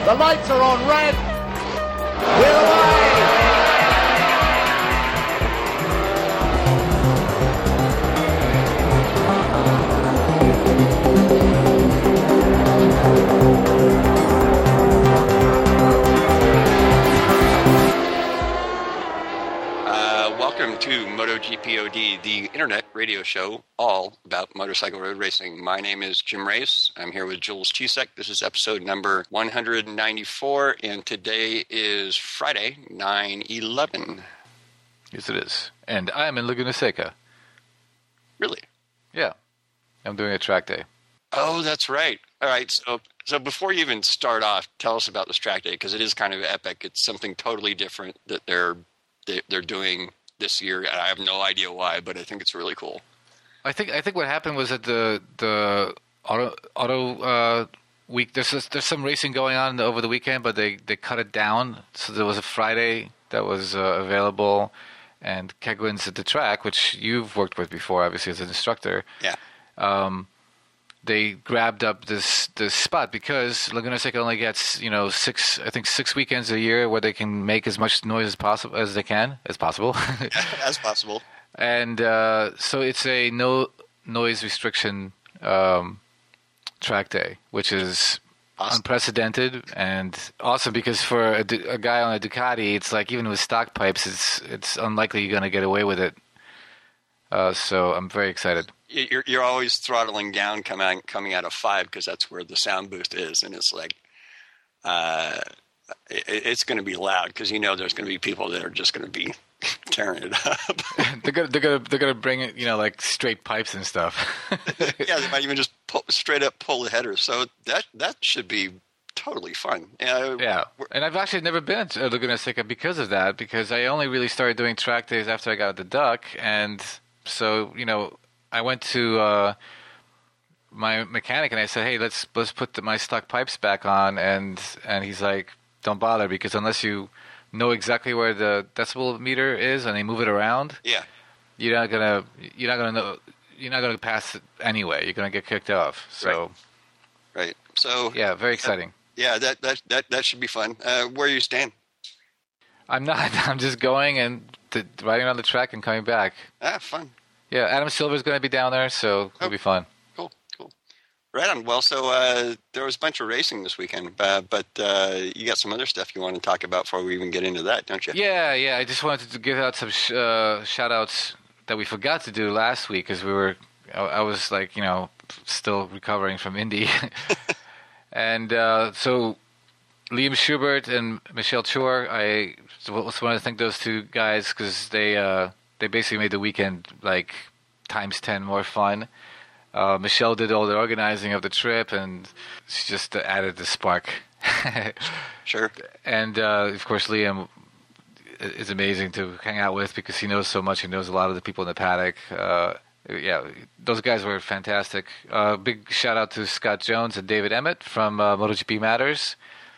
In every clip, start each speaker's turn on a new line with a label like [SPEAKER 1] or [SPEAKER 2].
[SPEAKER 1] The lights are on red. We're away.
[SPEAKER 2] Welcome to MotoGP OD, the internet radio show all about motorcycle road racing. My name is Jim Race. I'm here with Jules Chisek. This is episode number 194, and today is Friday, 9/11.
[SPEAKER 3] Yes, it is. And I'm in Laguna Seca.
[SPEAKER 2] Really?
[SPEAKER 3] Yeah. I'm doing a track day.
[SPEAKER 2] Oh, that's right. All right. So before you even start off, tell us about this track day, because it is kind of epic. It's something totally different that they're doing this year. I have no idea why, but I think it's really cool.
[SPEAKER 3] I think what happened was that the auto week, there's some racing going on over the weekend, but they cut it down. So there was a Friday that was available, and Keglins at the track, which you've worked with before, obviously as an instructor.
[SPEAKER 2] Yeah.
[SPEAKER 3] They grabbed up this spot because Laguna Seca only gets 6 weekends a year where they can make as much noise as possible as possible.
[SPEAKER 2] As possible.
[SPEAKER 3] And so it's a no noise restriction track day, which is awesome. Unprecedented and awesome, because for a guy on a Ducati, it's like even with stock pipes, it's unlikely you're going to get away with it. So I'm very excited.
[SPEAKER 2] You're always throttling down coming out of 5, because that's where the sound boost is, and it's like it's going to be loud, because there's going to be people that are just going to be tearing it up.
[SPEAKER 3] they're gonna bring it, like straight pipes and stuff.
[SPEAKER 2] Yeah, they might even just straight up pull the header. So that should be totally fun.
[SPEAKER 3] Yeah, and I've actually never been to Laguna Seca because of that, because I only really started doing track days after I got the Duck, and so I went to my mechanic and I said, "Hey, let's put my stock pipes back on," and he's like, "Don't bother, because unless you know exactly where the decibel meter is and they move it around,
[SPEAKER 2] yeah,
[SPEAKER 3] you're not gonna pass it anyway. You're gonna get kicked off." So,
[SPEAKER 2] right. So
[SPEAKER 3] yeah, very exciting.
[SPEAKER 2] Yeah, that should be fun. Where are you staying?
[SPEAKER 3] I'm not. I'm just going and riding around the track and coming back.
[SPEAKER 2] Fun.
[SPEAKER 3] Yeah, Adam Silver's going to be down there, so it'll be fun.
[SPEAKER 2] Cool. Right on. Well, so there was a bunch of racing this weekend, but you got some other stuff you want to talk about before we even get into that, don't you?
[SPEAKER 3] Yeah. I just wanted to give out some shout-outs that we forgot to do last week, because I was like, still recovering from Indy. And so Liam Schubert and Michelle Chor, I just want to thank those two guys, because they basically made the weekend like times 10 more fun. Michelle did all the organizing of the trip, and she just added the spark.
[SPEAKER 2] Sure. And
[SPEAKER 3] of course, Liam is amazing to hang out with, because he knows so much. He knows a lot of the people in the paddock. Yeah, those guys were fantastic. Big shout out to Scott Jones and David Emmett from MotoGP Matters.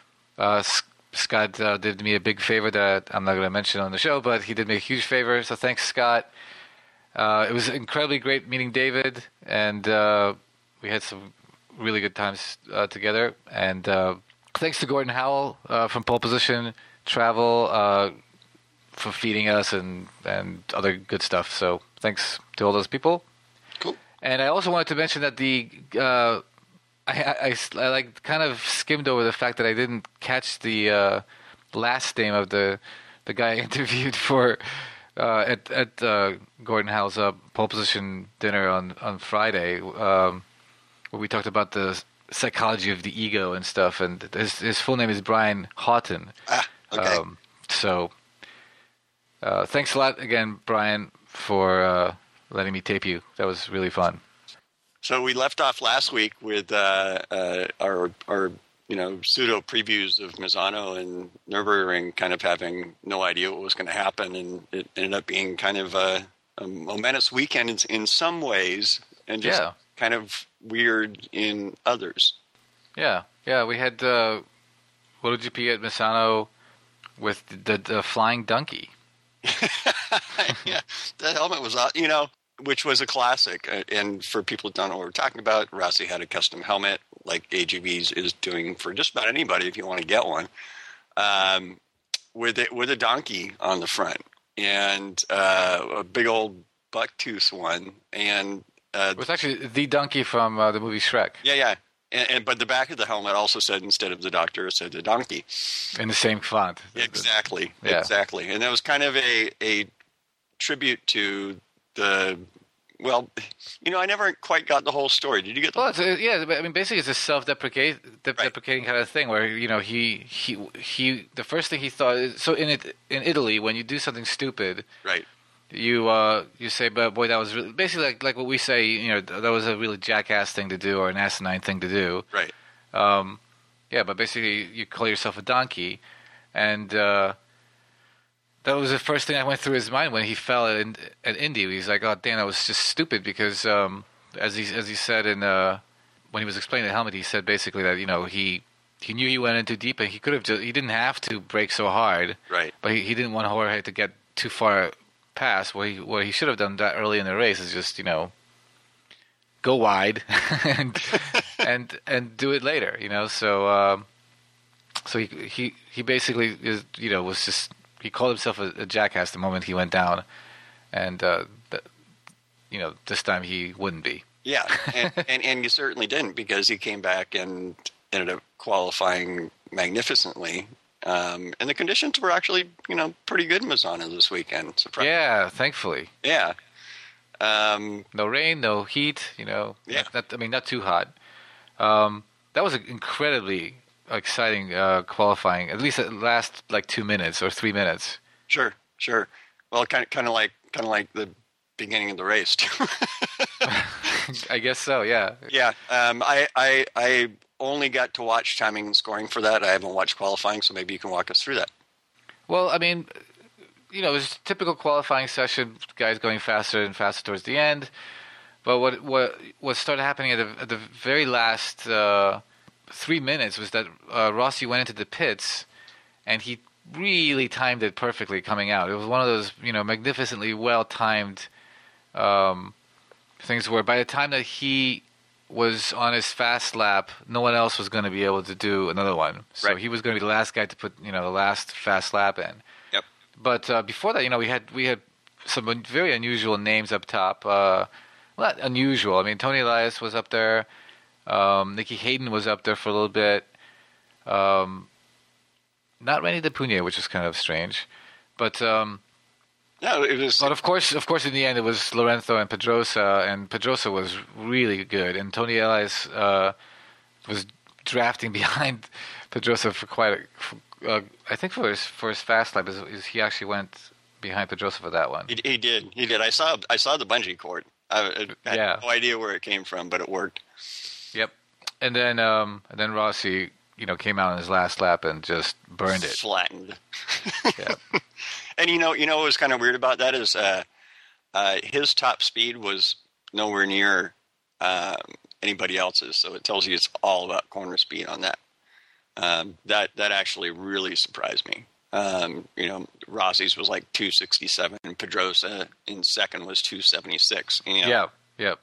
[SPEAKER 3] Scott did me a big favor that I'm not going to mention on the show, but he did me a huge favor, so thanks, Scott. It was incredibly great meeting David, and we had some really good times together. And thanks to Gordon Howell from Pole Position Travel for feeding us and other good stuff. So thanks to all those people.
[SPEAKER 2] Cool. And
[SPEAKER 3] I also wanted to mention that I like kind of skimmed over the fact that I didn't catch the last name of the guy I interviewed for at Gordon Howell's Pole Position dinner on Friday, where we talked about the psychology of the ego and stuff. And his full name is Brian Houghton.
[SPEAKER 2] Okay.
[SPEAKER 3] So thanks a lot again, Brian, for letting me tape you. That was really fun.
[SPEAKER 2] So we left off last week with our pseudo previews of Misano and Nürburgring, kind of having no idea what was going to happen, and it ended up being kind of a momentous weekend in some ways, and just kind of weird in others.
[SPEAKER 3] Yeah. We had MotoGP at Misano with the flying donkey.
[SPEAKER 2] Yeah, the helmet was, which was a classic. And for people who don't know what we're talking about, Rossi had a custom helmet like AGV is doing for just about anybody if you want to get one, with a donkey on the front and a big old bucktooth one, and
[SPEAKER 3] it was actually the donkey from the movie Shrek.
[SPEAKER 2] Yeah. But the back of the helmet also said, instead of the doctor, it said the donkey.
[SPEAKER 3] In the same font.
[SPEAKER 2] Exactly.
[SPEAKER 3] Yeah.
[SPEAKER 2] Exactly. And that was kind of a tribute to the, well, I never quite got the whole story. Did you get the
[SPEAKER 3] Well, I mean, basically it's a self-deprecating kind of thing where, he the first thing he thought is, so in Italy, when you do something stupid,
[SPEAKER 2] right.
[SPEAKER 3] You say, but boy, that was really, basically like what we say, that was a really jackass thing to do or an asinine thing to do.
[SPEAKER 2] Right.
[SPEAKER 3] But basically you call yourself a donkey, and that was the first thing that went through his mind when he fell at Indy. He's like, oh damn, that was just stupid, because as he said in when he was explaining the helmet, he said basically that he knew he went in too deep, and he didn't have to brake so hard.
[SPEAKER 2] Right.
[SPEAKER 3] But he didn't want Jorge to get too far past. What he should have done that early in the race is just go wide and do it later. So he basically was just, he called himself a jackass the moment he went down, and this time he wouldn't be.
[SPEAKER 2] Yeah, and you certainly didn't, because he came back and ended up qualifying magnificently. And the conditions were actually, pretty good in Misano this weekend. Surprisingly.
[SPEAKER 3] Yeah, thankfully.
[SPEAKER 2] Yeah.
[SPEAKER 3] No rain, no heat.
[SPEAKER 2] Yeah.
[SPEAKER 3] Not too hot. That was an incredibly exciting qualifying. At least it last like 2 minutes or 3 minutes.
[SPEAKER 2] Sure. Well, kind of like the beginning of the race too.
[SPEAKER 3] I guess so. Yeah.
[SPEAKER 2] Yeah. I only got to watch timing and scoring for that. I haven't watched qualifying, so maybe you can walk us through that.
[SPEAKER 3] Well, I mean, it was a typical qualifying session, guys going faster and faster towards the end. But what started happening at the very last 3 minutes was that Rossi went into the pits, and he really timed it perfectly coming out. It was one of those, magnificently well-timed things where by the time that he was on his fast lap, no one else was going to be able to do another one. So
[SPEAKER 2] right.
[SPEAKER 3] He was going to be the last guy to put, the last fast lap in.
[SPEAKER 2] Yep.
[SPEAKER 3] But before that, we had some very unusual names up top. Well, not unusual. I mean, Tony Elias was up there. Nicky Hayden was up there for a little bit. Not Renny DePugna, which is kind of strange. But
[SPEAKER 2] no, it was.
[SPEAKER 3] But of course, in the end, it was Lorenzo and Pedrosa, and Pedrosa was really good, and Tony Elias was drafting behind Pedrosa for quite I think for his fast lap, he actually went behind Pedrosa for that one.
[SPEAKER 2] He did. I saw the bungee cord. I had no idea where it came from, but it worked.
[SPEAKER 3] Yep. And then Rossi, came out on his last lap and just burned it.
[SPEAKER 2] Flattened.
[SPEAKER 3] Yeah.
[SPEAKER 2] And what was kind of weird about that is his top speed was nowhere near anybody else's, so it tells you it's all about corner speed on that. That actually really surprised me. Rossi's was like 267, and Pedrosa in second was 276.
[SPEAKER 3] Yeah. Yep.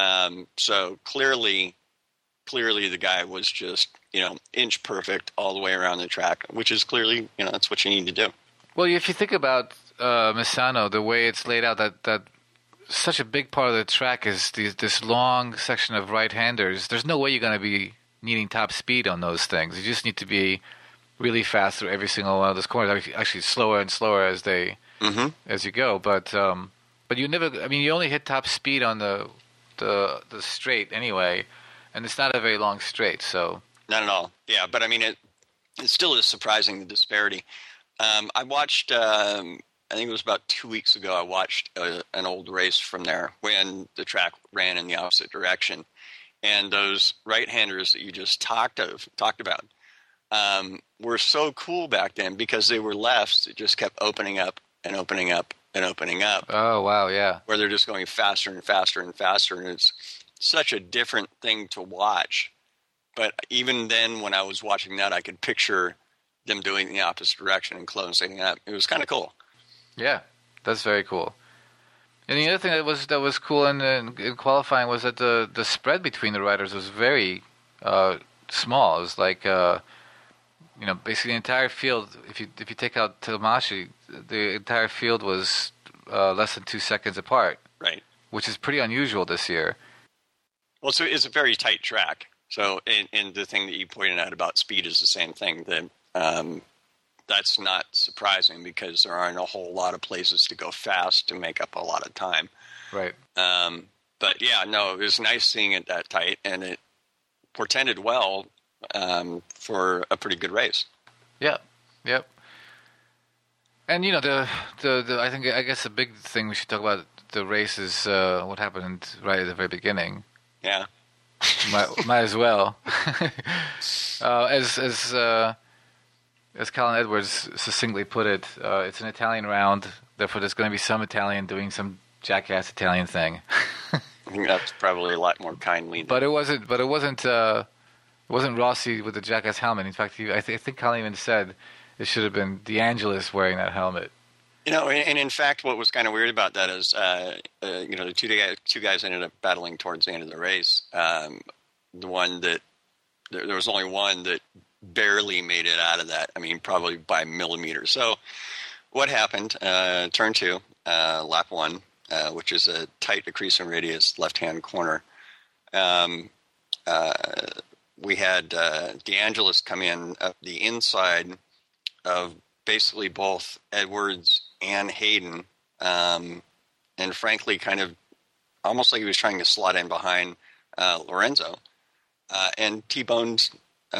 [SPEAKER 2] So clearly the guy was just inch perfect all the way around the track, which is clearly that's what you need to do.
[SPEAKER 3] Well, if you think about Misano, the way it's laid out, that such a big part of the track is this long section of right-handers. There's no way you're going to be needing top speed on those things. You just need to be really fast through every single one of those corners. Actually, slower and slower as you go. But you never. I mean, you only hit top speed on the straight anyway, and it's not a very long straight. So
[SPEAKER 2] not at all. Yeah, but I mean, it still is surprising, the disparity. I watched, I think it was about 2 weeks ago, I watched an old race from there when the track ran in the opposite direction. And those right-handers that you just talked about were so cool back then because they were lefts that just kept opening up and opening up and opening up.
[SPEAKER 3] Oh, wow, yeah.
[SPEAKER 2] Where they're just going faster and faster and faster, and it's such a different thing to watch. But even then, when I was watching that, I could picture them doing the opposite direction and closing up. It was kind of cool.
[SPEAKER 3] Yeah, that's very cool. And the other thing that was cool in qualifying was that the spread between the riders was very, small. It was like basically the entire field. If you take out Telemachi, the entire field was less than 2 seconds apart.
[SPEAKER 2] Right.
[SPEAKER 3] Which is pretty unusual this year.
[SPEAKER 2] Well, so it's a very tight track. So, and the thing that you pointed out about speed is the same thing. That that's not surprising because there aren't a whole lot of places to go fast to make up a lot of time.
[SPEAKER 3] Right.
[SPEAKER 2] But yeah, no, it was nice seeing it that tight, and it portended well for a pretty good race.
[SPEAKER 3] Yep. And I guess the big thing we should talk about the race is what happened right at the very beginning.
[SPEAKER 2] Yeah.
[SPEAKER 3] Might as well. As Colin Edwards succinctly put it, it's an Italian round. Therefore, there's going to be some Italian doing some jackass Italian thing.
[SPEAKER 2] I think that's probably a lot more kindly.
[SPEAKER 3] But it wasn't Rossi with the jackass helmet. In fact, I think Colin even said it should have been DeAngelis wearing that helmet.
[SPEAKER 2] And in fact, what was kind of weird about that is, the two guys ended up battling towards the end of the race. The one that there was only one that barely made it out of that. I mean, probably by millimeters. So, what happened? Turn 2, lap 1, which is a tight accretion radius left-hand corner. We had DeAngelis come in up the inside of basically both Edwards and Hayden, and frankly, kind of almost like he was trying to slot in behind Lorenzo, and T-boned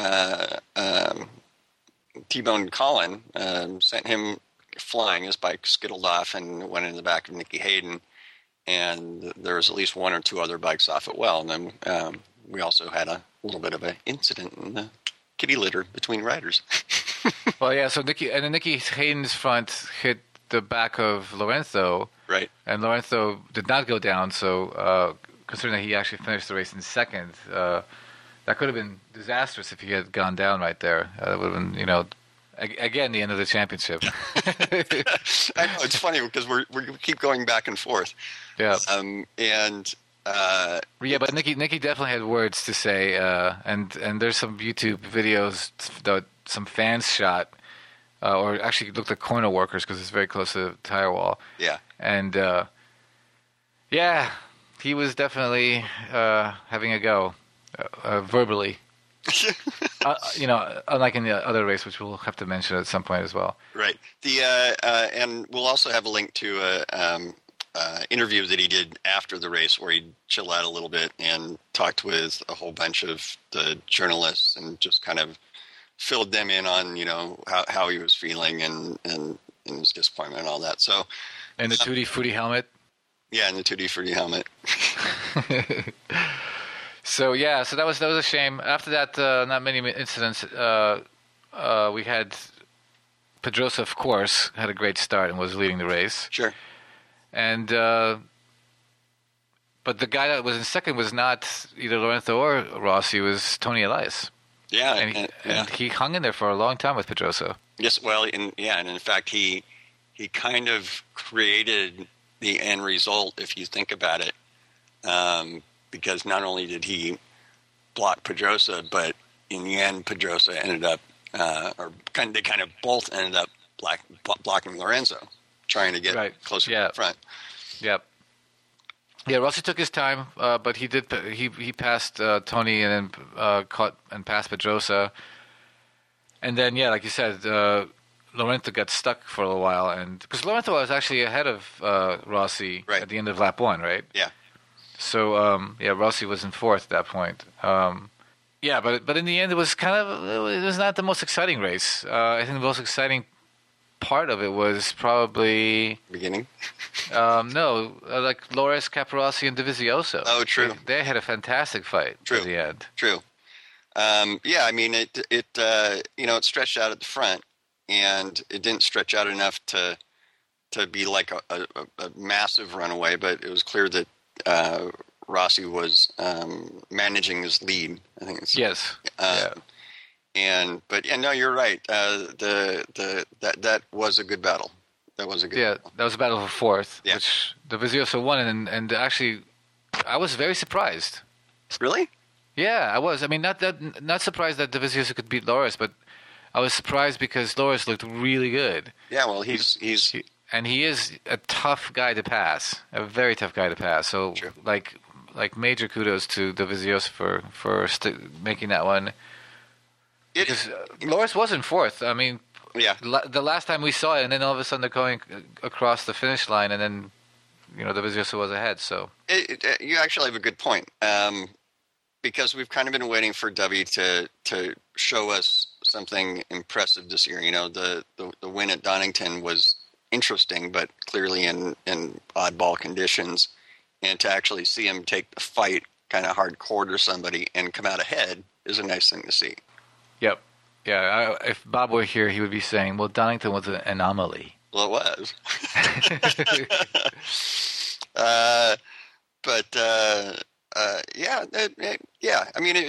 [SPEAKER 2] Colin, sent him flying. His bike skittled off and went in the back of Nicky Hayden, and there was at least one or two other bikes off it well. And then we also had a little bit of an incident in the kitty litter between riders.
[SPEAKER 3] Well, yeah. So Nicky Hayden's front hit the back of Lorenzo,
[SPEAKER 2] right?
[SPEAKER 3] And Lorenzo did not go down. So considering that he actually finished the race in second, that could have been disastrous if he had gone down right there. It would have been, again, the end of the championship.
[SPEAKER 2] I know, it's funny because we keep going back and forth.
[SPEAKER 3] Yeah. But Nicky definitely had words to say, and there's some YouTube videos that some fans shot, or actually looked at corner workers because it's very close to the tire wall.
[SPEAKER 2] Yeah.
[SPEAKER 3] And he was definitely having a go, verbally. Unlike in the other race, which we'll have to mention at some point as well.
[SPEAKER 2] Right. And we'll also have a link to interview that he did after the race where he chilled out a little bit and talked with a whole bunch of the journalists and just kind of filled them in on, how he was feeling and his disappointment and all that. So,
[SPEAKER 3] and the Tutti Frutti helmet.
[SPEAKER 2] Yeah, and the Tutti Frutti helmet.
[SPEAKER 3] So that was a shame. After that, not many incidents. We had Pedrosa, of course, had a great start and was leading the race.
[SPEAKER 2] Sure.
[SPEAKER 3] And but the guy that was in second was not either Lorenzo or Rossi. It was Tony Elias.
[SPEAKER 2] Yeah,
[SPEAKER 3] and he hung in there for a long time with Pedrosa.
[SPEAKER 2] Yes, well, and in fact, he kind of created the end result, if you think about it, because not only did he block Pedrosa, but in the end, Pedrosa ended up, they kind of both ended up blocking Lorenzo, trying to get closer to the front.
[SPEAKER 3] Yep. Yeah, Rossi took his time, but he did. He passed Tony and then caught and passed Pedrosa, and then like you said, Lorenzo got stuck for a little while, and because Lorenzo was actually ahead of Rossi at the end of lap 1, right?
[SPEAKER 2] Yeah.
[SPEAKER 3] So Rossi was in fourth at that point. But in the end, it was not the most exciting race. I think the most exciting part of it was probably
[SPEAKER 2] beginning.
[SPEAKER 3] Like Loris, Capirossi, and Dovizioso.
[SPEAKER 2] Oh, true.
[SPEAKER 3] They had a fantastic fight at the end.
[SPEAKER 2] True. I mean, it stretched out at the front, and it didn't stretch out enough to be like a massive runaway. But it was clear that Rossi was managing his lead. I think it's
[SPEAKER 3] yes.
[SPEAKER 2] No, you're right. That was a good battle. That was a good battle.
[SPEAKER 3] That was a battle for fourth, which Dovizioso won, and actually, I was very surprised.
[SPEAKER 2] Really?
[SPEAKER 3] Yeah, I was. I mean, not surprised that Dovizioso could beat Loris, but I was surprised because Loris looked really good.
[SPEAKER 2] Yeah, well, he
[SPEAKER 3] is a tough guy to pass, a very tough guy to pass. So,
[SPEAKER 2] True.
[SPEAKER 3] like major kudos to Dovizioso for making that one. Because Loris was in fourth. I mean,
[SPEAKER 2] yeah.
[SPEAKER 3] The last time we saw it, and then all of a sudden they're going across the finish line, and then Dovizioso was ahead. So
[SPEAKER 2] you actually have a good point, because we've kind of been waiting for Dovey to show us something impressive this year. The win at Donington was interesting, but clearly in oddball conditions, and to actually see him take the fight kind of hardcore to somebody and come out ahead is a nice thing to see.
[SPEAKER 3] Yep. Yeah, if Bob were here, he would be saying, well, Donington was an anomaly.
[SPEAKER 2] Well, it was. Yeah. I mean,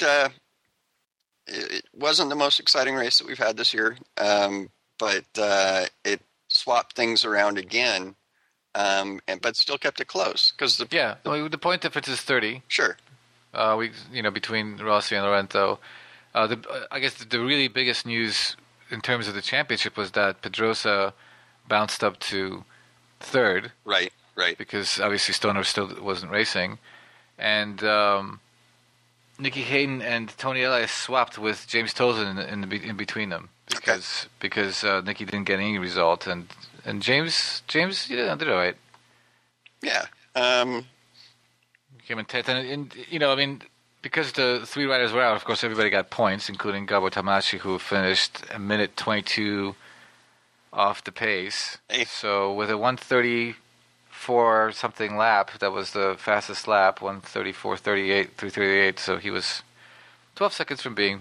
[SPEAKER 2] it wasn't the most exciting race that we've had this year, but it swapped things around again, but still kept it close.
[SPEAKER 3] The point difference is 30.
[SPEAKER 2] Sure.
[SPEAKER 3] Between Rossi and Laurento. I guess the really biggest news in terms of the championship was that Pedrosa bounced up to third.
[SPEAKER 2] Right.
[SPEAKER 3] Because obviously Stoner still wasn't racing. And Nicky Hayden and Tony Elias swapped with James Tolson in between them because Nicky didn't get any result. And James did all right.
[SPEAKER 2] Yeah.
[SPEAKER 3] Came in 10th. And because the three riders were out, of course, everybody got points, including Gabor Tamashi, who finished a minute 22 off the pace.
[SPEAKER 2] Hey.
[SPEAKER 3] So with a 1:34 something lap, that was the fastest lap, 1:34.38, 3:38. So he was 12 seconds from being,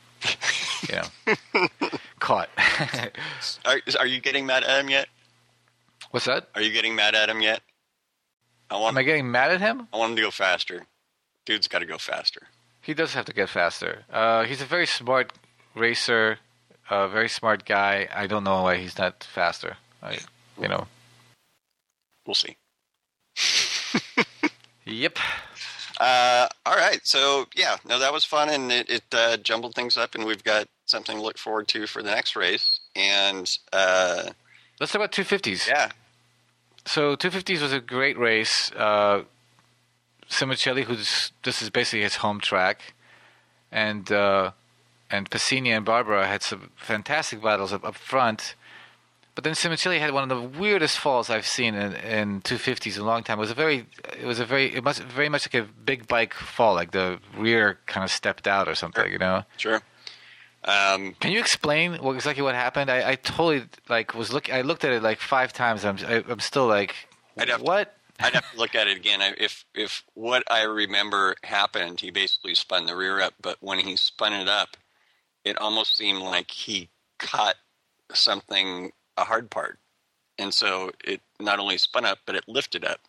[SPEAKER 3] caught.
[SPEAKER 2] Are you getting mad at him yet?
[SPEAKER 3] What's that?
[SPEAKER 2] Are you getting mad at him yet?
[SPEAKER 3] Am I getting mad at him?
[SPEAKER 2] I want him to go faster. Dude's got to go faster.
[SPEAKER 3] He does have to get faster. He's a very smart racer, a very smart guy. I don't know why he's not faster.
[SPEAKER 2] We'll see.
[SPEAKER 3] Yep.
[SPEAKER 2] All right. So, that was fun, and it jumbled things up, and we've got something to look forward to for the next race. And
[SPEAKER 3] let's talk about 250s.
[SPEAKER 2] Yeah.
[SPEAKER 3] So 250s was a great race. Simoncelli, this is basically his home track, and Passini and Barbara had some fantastic battles up front, but then Simoncelli had one of the weirdest falls I've seen in 250s in a long time. It was very much like a big bike fall, like the rear kind of stepped out or something,
[SPEAKER 2] Sure.
[SPEAKER 3] Can you explain exactly what happened? I totally I looked at it like 5 times. I'm still like, what?
[SPEAKER 2] I'd have to look at it again. If what I remember happened, he basically spun the rear up, but when he spun it up, it almost seemed like he caught something, a hard part. And so it not only spun up, but it lifted up.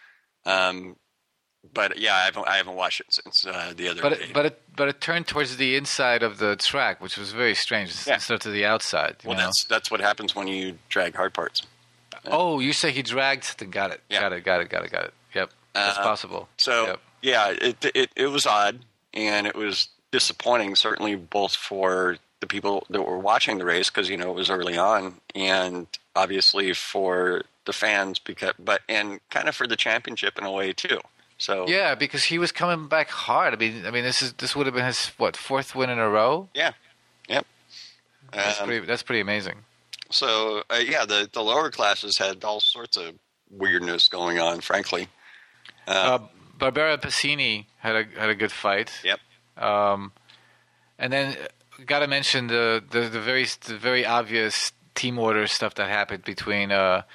[SPEAKER 2] But yeah, I haven't watched it since the other day.
[SPEAKER 3] But it turned towards the inside of the track, which was very strange, instead to the outside.
[SPEAKER 2] Well, that's what happens when you drag hard parts.
[SPEAKER 3] Oh, you say he dragged? Got it.
[SPEAKER 2] Yeah.
[SPEAKER 3] Got it. Yep, that's possible.
[SPEAKER 2] So it was odd, and it was disappointing, certainly both for the people that were watching the race because it was early on, and obviously for the fans and kind of for the championship in a way too. So
[SPEAKER 3] yeah, because he was coming back hard. I mean, this would have been his 4th win in a row.
[SPEAKER 2] Yeah, yep.
[SPEAKER 3] That's pretty amazing.
[SPEAKER 2] So, the lower classes had all sorts of weirdness going on, frankly.
[SPEAKER 3] Barbera and Passini had a good fight.
[SPEAKER 2] Yep.
[SPEAKER 3] And then got to mention the very obvious team order stuff that happened between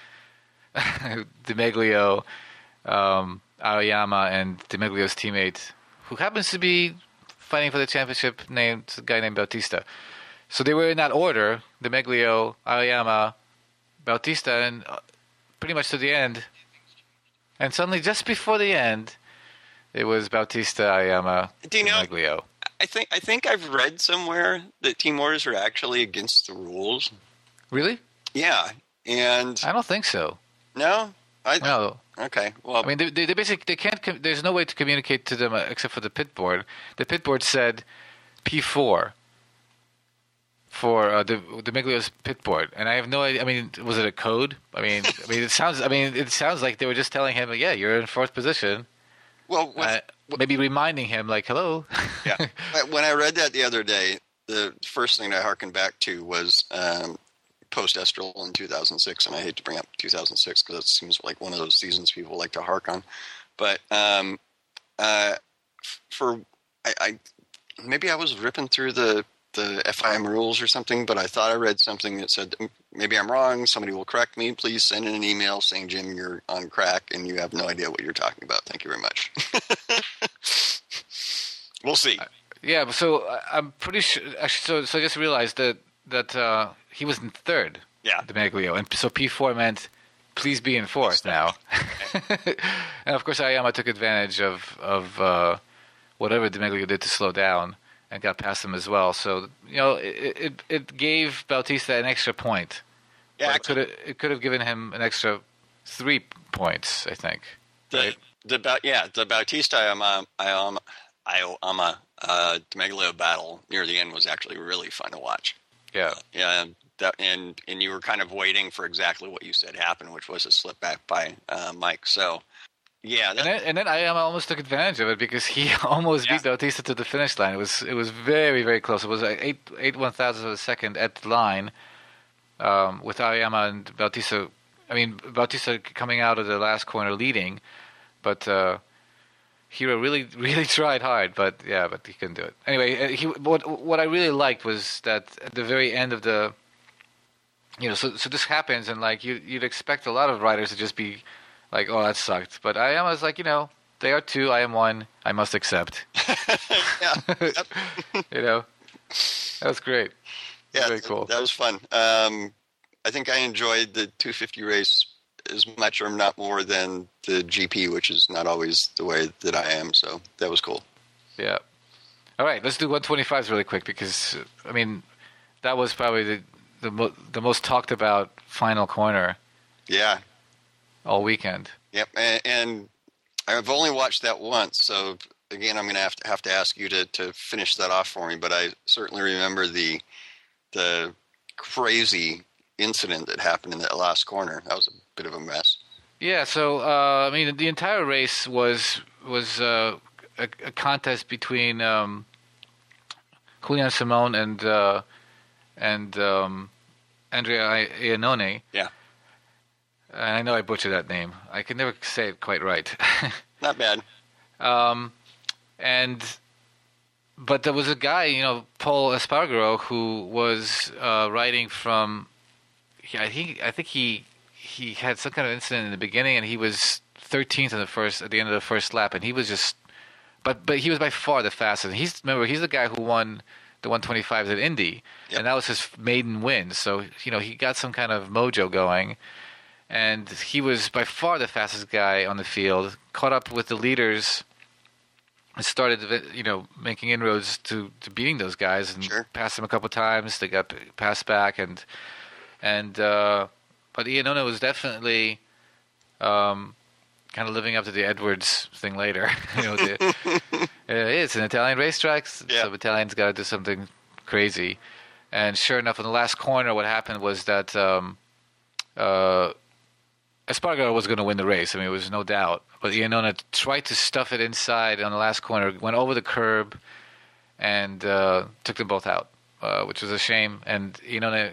[SPEAKER 3] DiMeglio, Aoyama, and DiMeglio's teammate, who happens to be fighting for the championship, a guy named Bautista. So they were in that order: DiMeglio, Aoyama, Bautista, and pretty much to the end. And suddenly, just before the end, it was Bautista, Aoyama, DiMeglio.
[SPEAKER 2] I think I've read somewhere that team orders are actually against the rules.
[SPEAKER 3] Really?
[SPEAKER 2] Yeah, and
[SPEAKER 3] I don't think so.
[SPEAKER 2] No?
[SPEAKER 3] No.
[SPEAKER 2] Okay. Well,
[SPEAKER 3] I mean, they basically they can't. There's no way to communicate to them except for the pit board. The pit board said P4 for the Miglio's pit board, and I have no idea. I mean, was it a code? I mean, it sounds. I mean, it sounds like they were just telling him, yeah, you're in fourth position.
[SPEAKER 2] well,
[SPEAKER 3] Maybe reminding him, like, hello.
[SPEAKER 2] yeah. When I read that the other day, the first thing I harkened back to was post-Estoril in 2006, and I hate to bring up 2006 because it seems like one of those seasons people like to hark on. But maybe I was ripping through the FIM rules or something, but I thought I read something that said, maybe I'm wrong, somebody will correct me, please send in an email saying, Jim, you're on crack and you have no idea what you're talking about. Thank you very much. We'll see.
[SPEAKER 3] Yeah, so I'm pretty sure. Actually, so I just realized that he was in third.
[SPEAKER 2] Yeah.
[SPEAKER 3] The Miglio, and so P4 meant please be in fourth now. And of course, Ayama took advantage of whatever the Miglio did to slow down and got past him as well. So it gave Bautista an extra point.
[SPEAKER 2] Yeah,
[SPEAKER 3] it could have given him an extra 3 points, I think.
[SPEAKER 2] The Bautista Ayama Megaleo battle near the end was actually really fun to watch.
[SPEAKER 3] Yeah,
[SPEAKER 2] and you were kind of waiting for exactly what you said happened, which was a slip back by Mike. So yeah,
[SPEAKER 3] and then Ayama almost took advantage of it because he almost beat Bautista to the finish line. It was very, very close. It was like 8/1000 of a second at the line with Ayama and Bautista. I mean, Bautista coming out of the last corner leading, but Hiro really, really tried hard, but he couldn't do it. Anyway, what I really liked was that at the very end of the, so this happens, and like you'd expect a lot of riders to just be like, oh, that sucked. But I was like, they are two, I am one, I must accept.
[SPEAKER 2] Yeah.
[SPEAKER 3] That was great.
[SPEAKER 2] Yeah,
[SPEAKER 3] very cool.
[SPEAKER 2] That was fun. I think I enjoyed the 250 race as much or not more than the GP, which is not always the way that I am. So that was cool.
[SPEAKER 3] Yeah. All right, let's do 125s really quick because, I mean, that was probably the most talked about final corner.
[SPEAKER 2] Yeah.
[SPEAKER 3] All weekend.
[SPEAKER 2] Yep, and I've only watched that once, so again, I'm going to have to ask you to finish that off for me. But I certainly remember the crazy incident that happened in that last corner. That was a bit of a mess. Yeah, so
[SPEAKER 3] I mean, the entire race was a contest between Julian Simon and Andrea Iannone.
[SPEAKER 2] Yeah.
[SPEAKER 3] And I know I butchered that name. I could never say it quite right.
[SPEAKER 2] Not bad.
[SPEAKER 3] But there was a guy, Paul Espargaro, who was riding from. I think he had some kind of incident in the beginning, and he was 13th at the end of the first lap, and he was just. But he was by far the fastest. He's the guy who won the 125s at Indy, and that was his maiden win. So he got some kind of mojo going. And he was by far the fastest guy on the field, caught up with the leaders, and started, making inroads to beating those guys, and passed them a couple of times. They got passed back, but Iannone was definitely kind of living up to the Edwards thing later. It's an Italian racetrack, so Italians got to do something crazy. And sure enough, in the last corner, what happened was that. Espargaro was going to win the race. I mean, it was no doubt. But Iannone tried to stuff it inside on the last corner, went over the curb, and took them both out, which was a shame. And Iannone,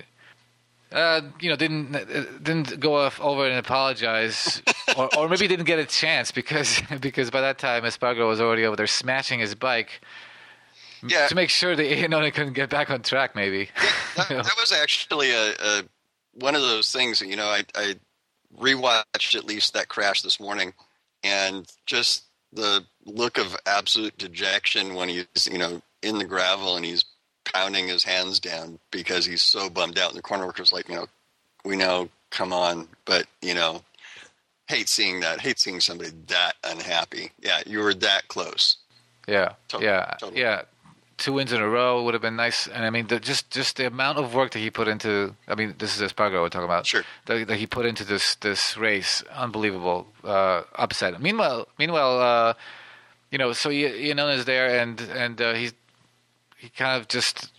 [SPEAKER 3] didn't go over and apologize, or maybe didn't get a chance because by that time Espargaro was already over there smashing his bike. To make sure that Iannone couldn't get back on track, maybe.
[SPEAKER 2] Yeah, that was actually a one of those things. I rewatched at least that crash this morning, and just the look of absolute dejection when he's in the gravel and he's pounding his hands down because he's so bummed out. And the corner worker's like, we know, come on, but hate seeing that. Hate seeing somebody that unhappy. Yeah, you were that close.
[SPEAKER 3] Yeah,
[SPEAKER 2] totally.
[SPEAKER 3] yeah. 2 wins in a row would have been nice. And I mean, just the amount of work that he put into. I mean, this is Espargaro we're talking about.
[SPEAKER 2] Sure.
[SPEAKER 3] That he put into this race, unbelievable. Upset. Meanwhile, so Iannone is there, and he kind of just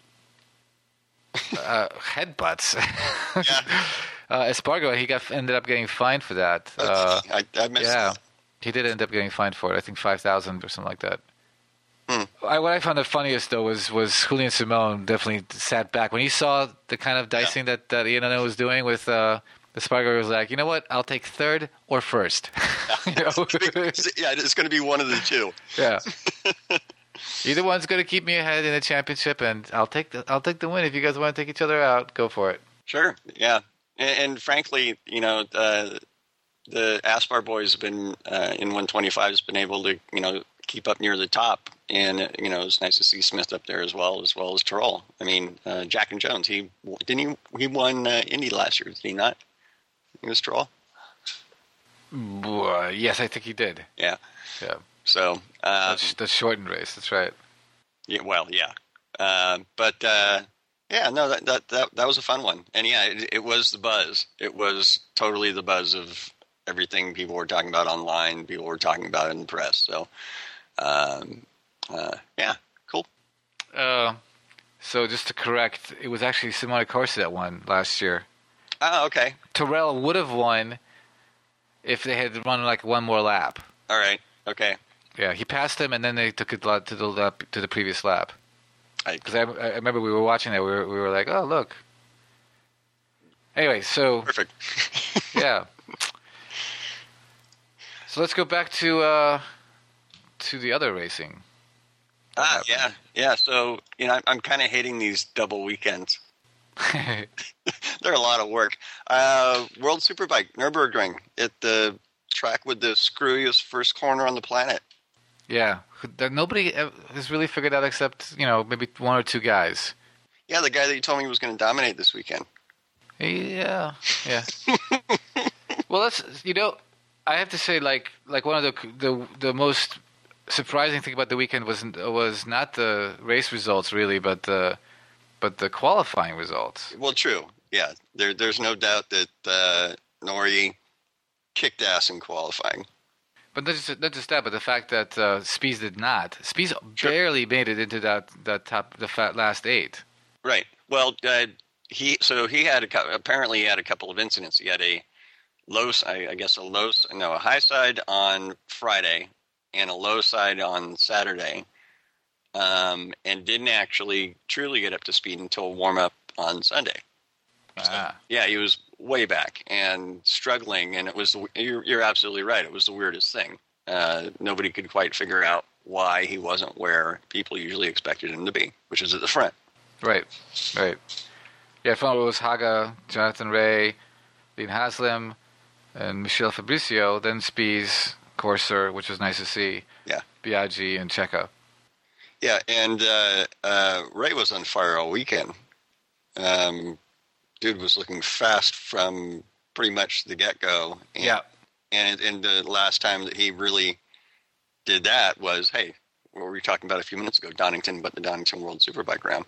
[SPEAKER 3] headbutts.
[SPEAKER 2] Yeah.
[SPEAKER 3] Espargaro, he ended up getting fined for that.
[SPEAKER 2] I missed that.
[SPEAKER 3] He did end up getting fined for it. I think $5,000 or something like that. What I found the funniest though was Julian Simon definitely sat back when he saw the kind of dicing that Iannone was doing with Espargaro. Was like, you know what? I'll take third or first.
[SPEAKER 2] It's going to be one of the two.
[SPEAKER 3] Yeah. Either one's going to keep me ahead in the championship, and I'll take the win. If you guys want to take each other out, go for it.
[SPEAKER 2] Sure. Yeah. And frankly, the Aspar boys have been in 125 has been able to keep up near the top, and it's nice to see Smith up there as well as Terrell. I mean, Jack and Jones. He won Indy last year, did he not? It was Terrell.
[SPEAKER 3] Yes, I think he did.
[SPEAKER 2] Yeah.
[SPEAKER 3] Yeah.
[SPEAKER 2] So
[SPEAKER 3] the shortened race. That's right.
[SPEAKER 2] Yeah. Well, yeah. Yeah, no, that was a fun one, and yeah, it was the buzz. It was totally the buzz of everything people were talking about online, people were talking about in the press. So, yeah, cool.
[SPEAKER 3] So just to correct, it was actually Simone Corsi that won last year.
[SPEAKER 2] Oh, okay.
[SPEAKER 3] Terrell would have won if they had run like one more lap.
[SPEAKER 2] All right. Okay.
[SPEAKER 3] Yeah, he passed him, and then they took it to the previous lap. Because I remember we were watching that, we were like, oh, look. Anyway, so...
[SPEAKER 2] Perfect.
[SPEAKER 3] Yeah. So let's go back to the other racing.
[SPEAKER 2] Yeah. So, I'm kind of hating these double weekends. They're a lot of work. World Superbike, Nürburgring, at the track with the screwiest first corner on the planet.
[SPEAKER 3] Yeah, nobody has really figured out except, maybe one or two guys.
[SPEAKER 2] Yeah, the guy that you told me was going to dominate this weekend.
[SPEAKER 3] Yeah. Well, that's, I have to say, like one of the most surprising thing about the weekend was not the race results really, but the qualifying results.
[SPEAKER 2] Well, true. Yeah, there's no doubt that Norrie kicked ass in qualifying.
[SPEAKER 3] But not just that, but the fact that Spies did not. Spies barely made it into that last 8.
[SPEAKER 2] Right. Well, he had apparently he had a couple of incidents. He had a high side on Friday and a low side on Saturday, and didn't actually truly get up to speed until warm up on Sunday. So, yeah, he was way back and struggling, and it was. You're absolutely right. It was the weirdest thing. Nobody could quite figure out why he wasn't where people usually expected him to be, which is at the front.
[SPEAKER 3] Right. Yeah, I found it was Haga, Jonathan Ray, Leon Haslam, and Michel Fabricio. Then Spies, Corser, which was nice to see. Yeah. Biaggi and Checa.
[SPEAKER 2] Yeah, and Ray was on fire all weekend. Dude was looking fast from pretty much the get-go. And the last time that he really did that was, hey, what were we talking about a few minutes ago? Donington, but the Donington World Superbike round.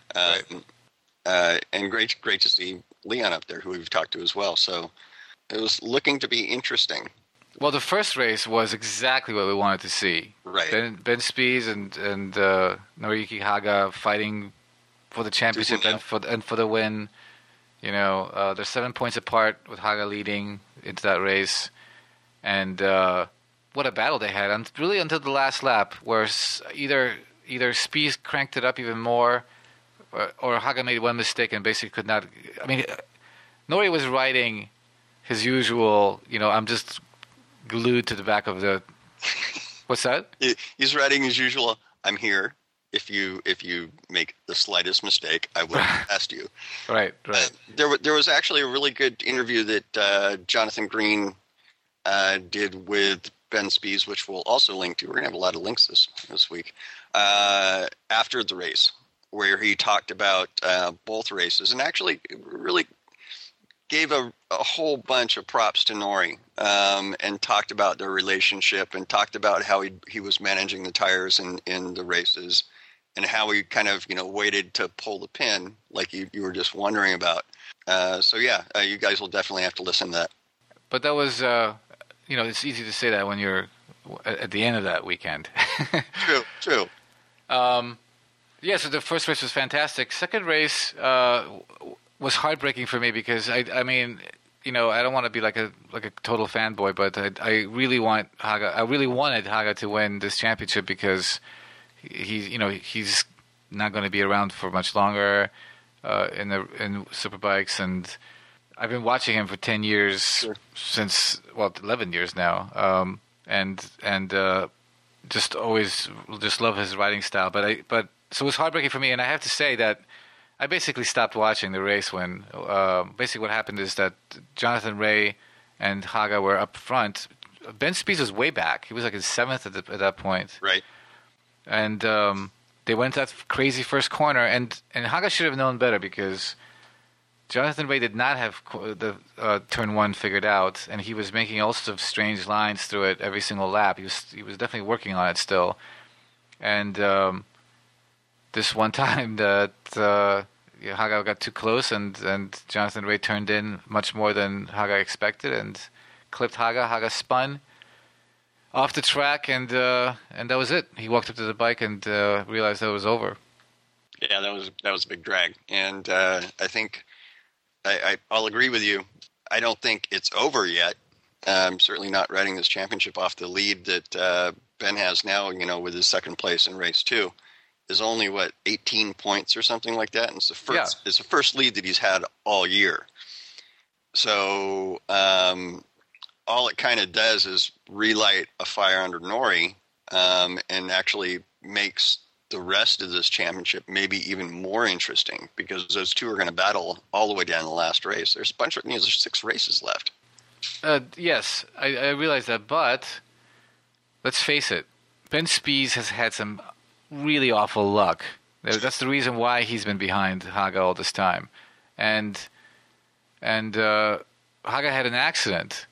[SPEAKER 2] And great to see Leon up there, who we've talked to as well. So it was looking to be interesting.
[SPEAKER 3] Well, the first race was exactly what we wanted to see.
[SPEAKER 2] Right.
[SPEAKER 3] Ben Spies and Noriyuki Haga fighting for the championship and for the win. They're 7 points apart with Haga leading into that race. And what a battle they had, really until the last lap, where either Spies cranked it up even more, or Haga made one mistake and basically could not. I mean, Norrie was riding his usual. I'm just glued to the back of the. What's that?
[SPEAKER 2] He's riding his usual. I'm here. If you make the slightest mistake, I will test you.
[SPEAKER 3] Right.
[SPEAKER 2] There was actually a really good interview that Jonathan Green did with Ben Spies, which we'll also link to. We're going to have a lot of links this week, after the race, where he talked about both races and actually really gave a whole bunch of props to Norrie, and talked about their relationship and talked about how he was managing the tires in the races, how he kind of, waited to pull the pin like you were just wondering about. You guys will definitely have to listen to that.
[SPEAKER 3] But that was, it's easy to say that when you're at the end of that weekend.
[SPEAKER 2] True.
[SPEAKER 3] Yeah, so the first race was fantastic. Second race was heartbreaking for me because I mean, I don't want to be like a total fanboy, but I really want Haga. I really wanted Haga to win this championship because he's not going to be around for much longer in Superbikes, and I've been watching him for 10 years since 11 years now, and just always just love his riding style. But so it was heartbreaking for me, and I have to say that I basically stopped watching the race when basically what happened is that Jonathan Rea and Haga were up front. Ben Spies was way back. He was like in seventh at that point.
[SPEAKER 2] Right.
[SPEAKER 3] And they went that crazy first corner, and Haga should have known better because Jonathan Rea did not have the turn one figured out, and he was making all sorts of strange lines through it every single lap. He was definitely working on it still. And this one time that Haga got too close, and Jonathan Rea turned in much more than Haga expected and clipped Haga. Haga spun off the track, and that was it. He walked up to the bike and realized that it was over.
[SPEAKER 2] Yeah, that was a big drag, and I think I'll agree with you. I don't think it's over yet. I'm certainly not riding this championship off the lead that Ben has now. With his second place in race 2, is only 18 points or something like that, and it's the first lead that he's had all year. So all it kind of does is relight a fire under Norrie, and actually makes the rest of this championship maybe even more interesting because those two are going to battle all the way down the last race. There's a bunch of there's 6 races left.
[SPEAKER 3] Yes, I realize that, but let's face it, Ben Spies has had some really awful luck. That's the reason why he's been behind Haga all this time, and Haga had an accident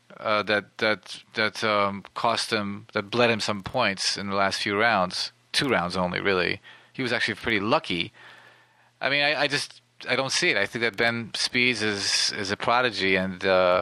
[SPEAKER 3] that cost him, that bled him some points in the last few rounds. 2 rounds only, really. He was actually pretty lucky. I mean, I don't see it. I think that Ben Spies is a prodigy, and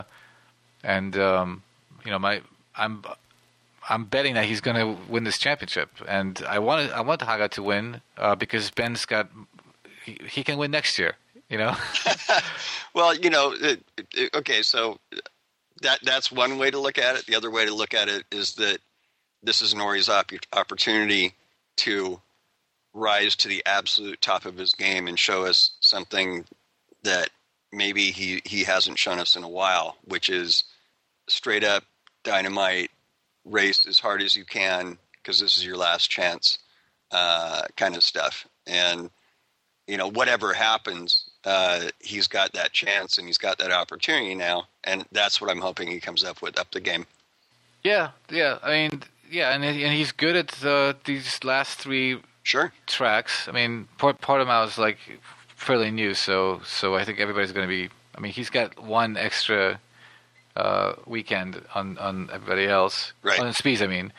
[SPEAKER 3] I'm betting that he's going to win this championship, and I want Haga to win because Ben's got he can win next year.
[SPEAKER 2] Well, okay, so that's one way to look at it. The other way to look at it is that this is Norrie's opportunity to rise to the absolute top of his game and show us something that maybe he hasn't shown us in a while, which is straight up dynamite, race as hard as you can because this is your last chance kind of stuff. And, whatever happens, he's got that chance and he's got that opportunity now. And that's what I'm hoping he comes up the game.
[SPEAKER 3] Yeah. I mean, yeah, and he's good at these last 3 tracks. I mean, Portimao is like fairly new, so I think everybody's going to be. I mean, he's got one extra weekend on everybody else,
[SPEAKER 2] right?
[SPEAKER 3] On Spies, I mean.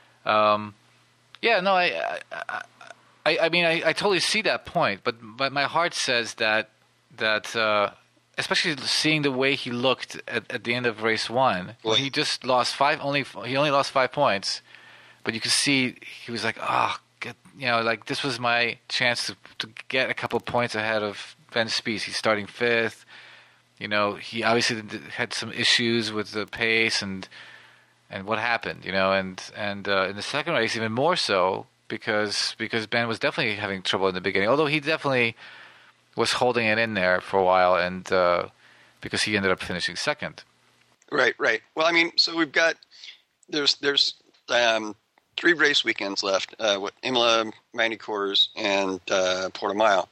[SPEAKER 3] I mean, I totally see that point, but my heart says that especially seeing the way he looked at the end of race 1, well, he just lost he only lost 5 points, but you could see he was like, like this was my chance to get a couple points ahead of Ben Spies. He's starting 5th. He obviously had some issues with the pace and what happened, and in the second race even more so because Ben was definitely having trouble in the beginning, although he definitely was holding it in there for a while, and because he ended up finishing second.
[SPEAKER 2] Right. Well, I mean, so we've got there's 3 race weekends left: Imola, Magny-Cours, and Portimao.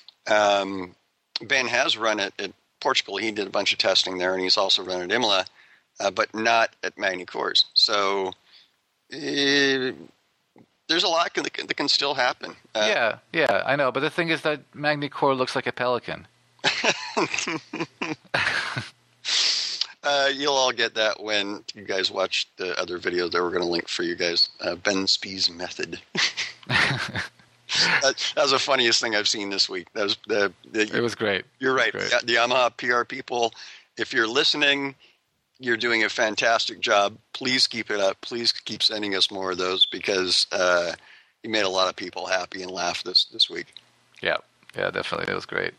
[SPEAKER 2] Ben has run it at Portugal. He did a bunch of testing there, and he's also run at Imola, but not at Magny-Cours. So there's a lot that can still happen.
[SPEAKER 3] Yeah, I know. But the thing is that Magny-Cours looks like a pelican.
[SPEAKER 2] You'll all get that when you guys watch the other video that we're going to link for you guys. Ben Spies method. That was the funniest thing I've seen this week. That was
[SPEAKER 3] It was great.
[SPEAKER 2] You're right.
[SPEAKER 3] Great.
[SPEAKER 2] The Yamaha PR people, if you're listening, you're doing a fantastic job. Please keep it up. Please keep sending us more of those because you made a lot of people happy and laugh this week.
[SPEAKER 3] Yeah, definitely. It was great.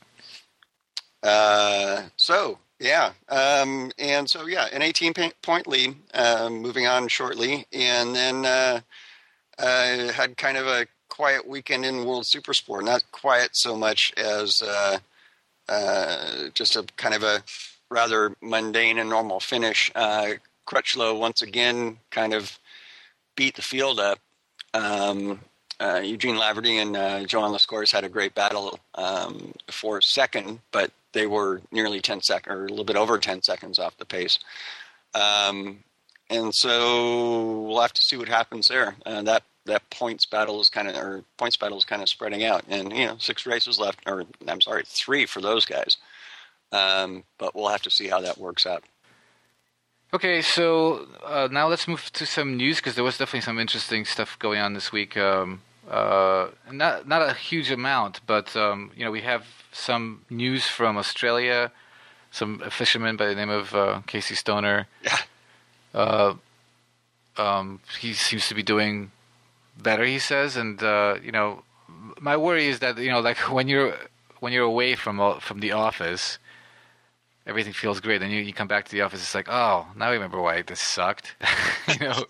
[SPEAKER 2] And so, an 18-point lead, moving on shortly, and then had kind of a quiet weekend in World Supersport. Not quiet so much as just a kind of a rather mundane and normal finish. Crutchlow once again kind of beat the field up. Eugene Laverty and Joan Lescors had a great battle for second, but they were nearly 10 seconds, or a little bit over 10 seconds off the pace. And so we'll have to see what happens there. That points battle is kind of spreading out, and 6 races left, or I'm sorry, 3 for those guys. But we'll have to see how that works out.
[SPEAKER 3] Okay, so now let's move to some news because there was definitely some interesting stuff going on this week. Not a huge amount, but we have some news from Australia. A fisherman by the name of Casey Stoner.
[SPEAKER 2] Yeah.
[SPEAKER 3] He seems to be doing better, he says, and my worry is that like when you're away from the office, everything feels great. Then you come back to the office, it's like, oh, now I remember why this sucked.
[SPEAKER 2] Yeah,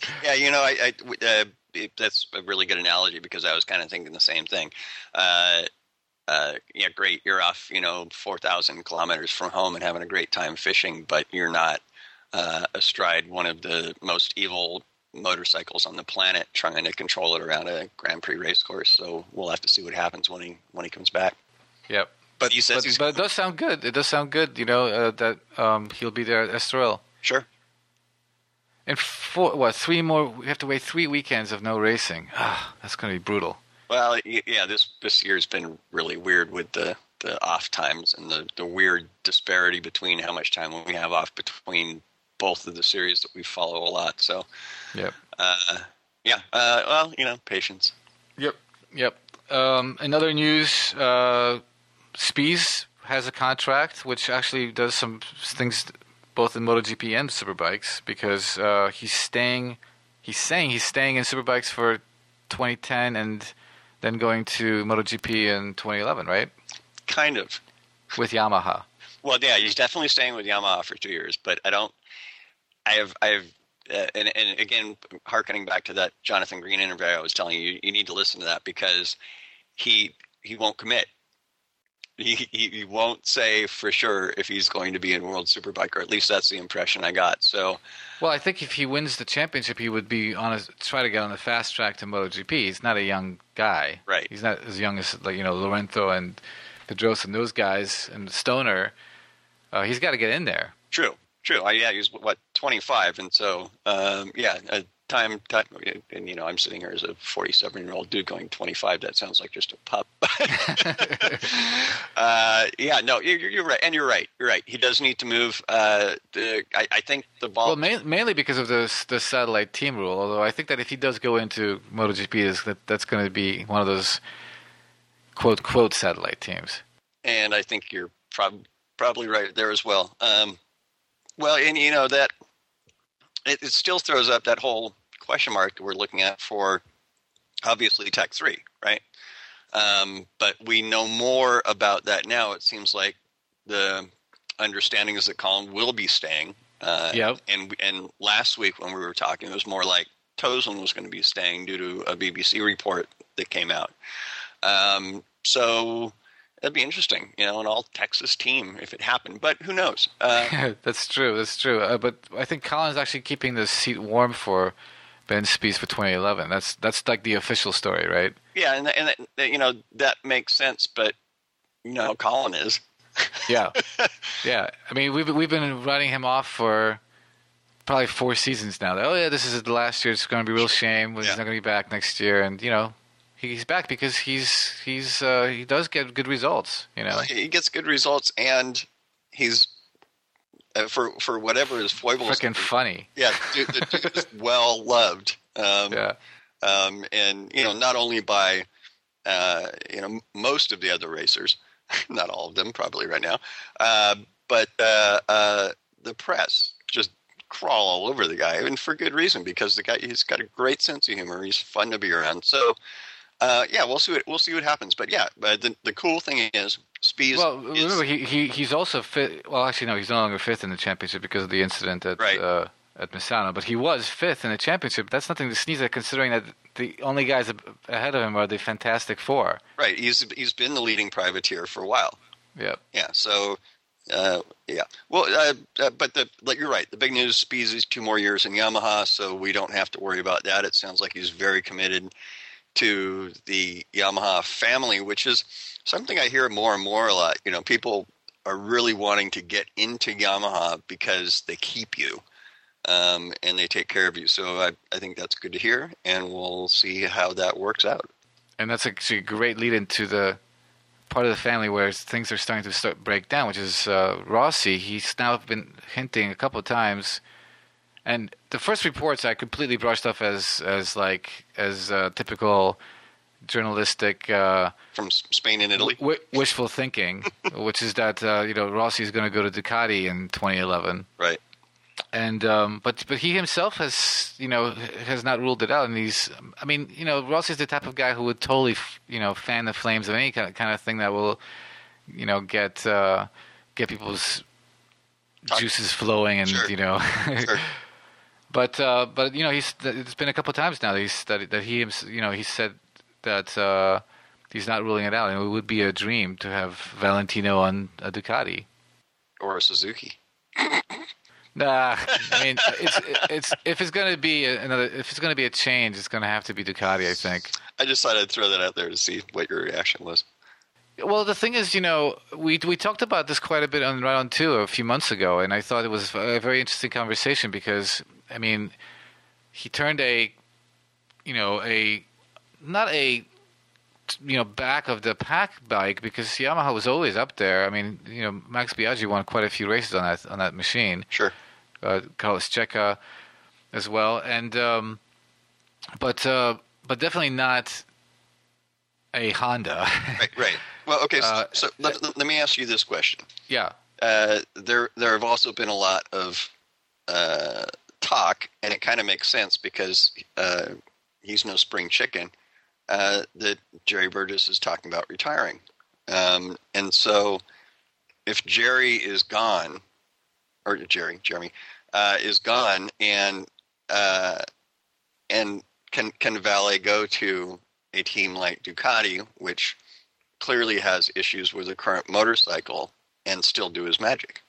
[SPEAKER 2] that's a really good analogy because I was kind of thinking the same thing. Great, you're off, 4,000 kilometers from home and having a great time fishing, but you're not astride one of the most evil motorcycles on the planet trying to control it around a Grand Prix race course. So we'll have to see what happens when he comes back.
[SPEAKER 3] Yep.
[SPEAKER 2] But he says
[SPEAKER 3] but it does sound good. It does sound good, that he'll be there at Estoril.
[SPEAKER 2] Sure.
[SPEAKER 3] And 3 more? We have to wait 3 weekends of no racing. That's going to be brutal.
[SPEAKER 2] Well, yeah, this year's been really weird with the off times and the weird disparity between how much time we have off between both of the series that we follow a lot. So,
[SPEAKER 3] yep.
[SPEAKER 2] Patience.
[SPEAKER 3] Yep. In other news, Spies has a contract which actually does some things both in MotoGP and Superbikes because he's saying he's staying in Superbikes for 2010 and then going to MotoGP in 2011, right?
[SPEAKER 2] Kind of.
[SPEAKER 3] With Yamaha.
[SPEAKER 2] Well, yeah, he's definitely staying with Yamaha for 2 years, but and again, hearkening back to that Jonathan Green interview I was telling you, you need to listen to that because he won't commit. He won't say for sure if he's going to be in World Superbike, or at least that's the impression I got. So,
[SPEAKER 3] well, I think if he wins the championship, he would be try to get on the fast track to MotoGP. He's not a young guy,
[SPEAKER 2] right?
[SPEAKER 3] He's not as young as Lorenzo and Pedrosa and those guys and Stoner. He's got to get in there.
[SPEAKER 2] True. He's 25, and so time, and I'm sitting here as a 47-year-old dude going 25. That sounds like just a pup. You're right, and you're right. He does need to move. I think the ball.
[SPEAKER 3] Well, mainly because of the satellite team rule. Although I think that if he does go into MotoGP, that's going to be one of those quote satellite teams.
[SPEAKER 2] And I think you're probably right there as well. That it still throws up that whole question mark that we're looking at for obviously Tech 3, right? But we know more about that now. It seems like the understanding is that Colin will be staying.
[SPEAKER 3] Yep.
[SPEAKER 2] And last week when we were talking, it was more like Tozen was going to be staying due to a BBC report that came out. So that'd be interesting, an all-Texas team if it happened. But who knows?
[SPEAKER 3] That's true. But I think Colin's actually keeping the seat warm for Ben Spies for 2011. That's like the official story, right?
[SPEAKER 2] Yeah, and that makes sense. But Colin is.
[SPEAKER 3] Yeah. I mean, we've been writing him off for probably 4 seasons now. This is the last year. It's going to be a real shame. He's not going to be back next year, and he's back because he does get good results.
[SPEAKER 2] He gets good results, and he's for whatever his foibles.
[SPEAKER 3] Freaking funny.
[SPEAKER 2] Yeah, the dude is well loved. And not only by most of the other racers, not all of them probably right now, but the press just crawl all over the guy, and for good reason, because the guy, he's got a great sense of humor. He's fun to be around. So, we'll see what happens. But the cool thing is, Spies.
[SPEAKER 3] Well, remember he's also fifth. Well, actually, no, he's no longer fifth in the championship because of the incident at Misano. But he was fifth in the championship. That's nothing to sneeze at, considering that the only guys ahead of him are the Fantastic Four.
[SPEAKER 2] Right. He's been the leading privateer for a while.
[SPEAKER 3] Yep.
[SPEAKER 2] Yeah. So. Yeah. Well, but you're right. The big news: Spies is 2 more years in Yamaha, so we don't have to worry about that. It sounds like he's very committed to the Yamaha family, which is something I hear more and more a lot. People are really wanting to get into Yamaha because they keep you, and they take care of you. So I think that's good to hear, and we'll see how that works out.
[SPEAKER 3] And that's actually a great lead into the part of the family where things are starting to break down, which is Rossi. He's now been hinting a couple of times, and the first reports I completely brushed off as typical journalistic
[SPEAKER 2] from Spain and Italy
[SPEAKER 3] wishful thinking, which is that Rossi is going to go to Ducati in 2011,
[SPEAKER 2] right?
[SPEAKER 3] And but he himself has not ruled it out, and Rossi is the type of guy who would totally fan the flames of any kind of thing that will get people's juices flowing, and
[SPEAKER 2] Sure. Sure.
[SPEAKER 3] But it's been a couple of times now that he said that he's not ruling it out, and it would be a dream to have Valentino on a Ducati
[SPEAKER 2] or a Suzuki.
[SPEAKER 3] Nah, I mean, if it's going to be a change, it's going to have to be Ducati, I think.
[SPEAKER 2] I just thought I'd throw that out there to see what your reaction was.
[SPEAKER 3] Well, the thing is, we talked about this quite a bit on Ride On 2 a few months ago, and I thought it was a very interesting conversation because, I mean, he turned not a back of the pack bike, because Yamaha was always up there. I mean, Max Biaggi won quite a few races on that machine.
[SPEAKER 2] Sure.
[SPEAKER 3] Carlos Checa as well, and but definitely not a Honda.
[SPEAKER 2] Right. Well, okay. So let me ask you this question.
[SPEAKER 3] Yeah.
[SPEAKER 2] There have also been a lot of talk, and it kind of makes sense because he's no spring chicken. That Jerry Burgess is talking about retiring, and so if Jerry is gone, or Jeremy is gone, and can Valle go to a team like Ducati, which clearly has issues with the current motorcycle, and still do his magic?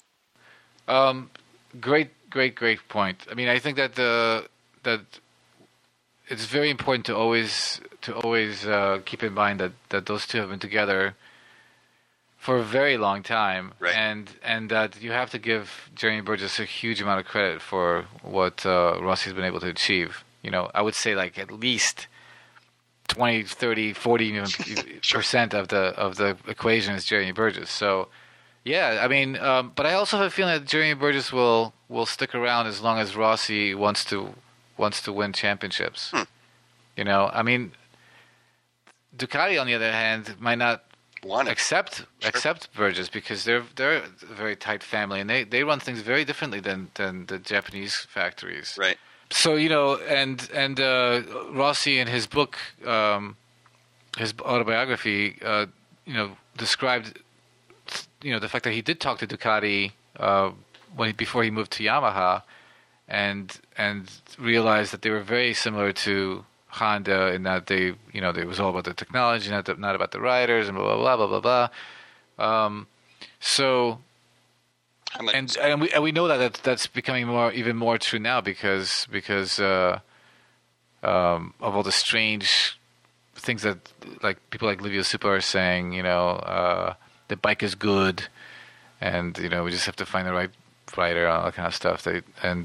[SPEAKER 3] Great point. I mean, I think that that it's very important to always keep in mind that those two have been together for a very long time,
[SPEAKER 2] right.
[SPEAKER 3] and that you have to give Jeremy Burgess a huge amount of credit for what Rossi's been able to achieve. I would say like at least 20, 30, 40% of the equation is Jeremy Burgess. So, yeah, I mean, but I also have a feeling that Jeremy Burgess will stick around as long as Rossi wants to win championships. I mean, Ducati on the other hand might not accept Burgess because they're a very tight family, and they run things very differently than the Japanese factories.
[SPEAKER 2] Right.
[SPEAKER 3] So and Rossi in his book, his autobiography, described the fact that he did talk to Ducati before he moved to Yamaha, and realized that they were very similar to Honda in that they it was all about the technology, not about the riders, and blah blah blah blah blah blah. So. And we know that's becoming even more true now because of all the strange things that like people like Livio Suppo are saying. The bike is good, and we just have to find the right rider, all that kind of stuff. Livio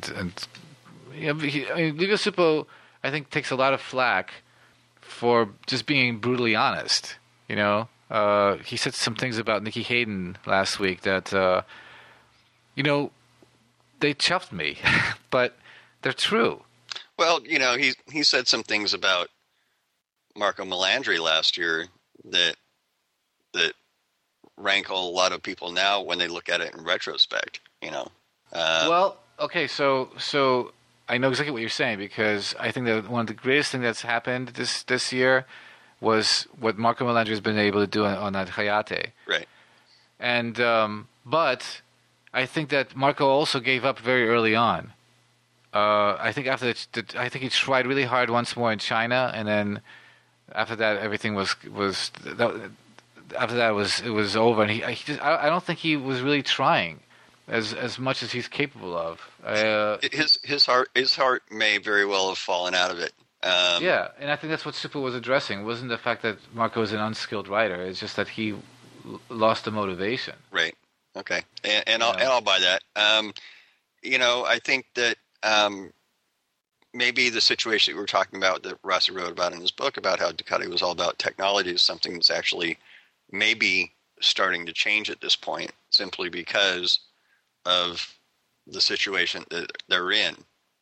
[SPEAKER 3] Suppo, I think, takes a lot of flack for just being brutally honest. He said some things about Nicky Hayden last week that. They chuffed me, but they're true.
[SPEAKER 2] Well, he said some things about Marco Melandri last year that rankle a lot of people now when they look at it in retrospect.
[SPEAKER 3] Well, okay, so I know exactly what you're saying, because I think that one of the greatest things that's happened this year was what Marco Melandri has been able to do on that Hayate.
[SPEAKER 2] Right.
[SPEAKER 3] And but I think that Marco also gave up very early on. I think I think he tried really hard once more in China, and then after that everything was after that it was over, and I don't think he was really trying as much as he's capable of.
[SPEAKER 2] His heart may very well have fallen out of it.
[SPEAKER 3] Yeah, and I think that's what Super was addressing. It wasn't the fact that Marco was an unskilled writer. It's just that he lost the motivation.
[SPEAKER 2] Right. Okay. And I'll buy that. I think that maybe the situation that we were talking about, that Rossi wrote about in his book, about how Ducati was all about technology, is something that's actually maybe starting to change at this point, simply because of the situation that they're in.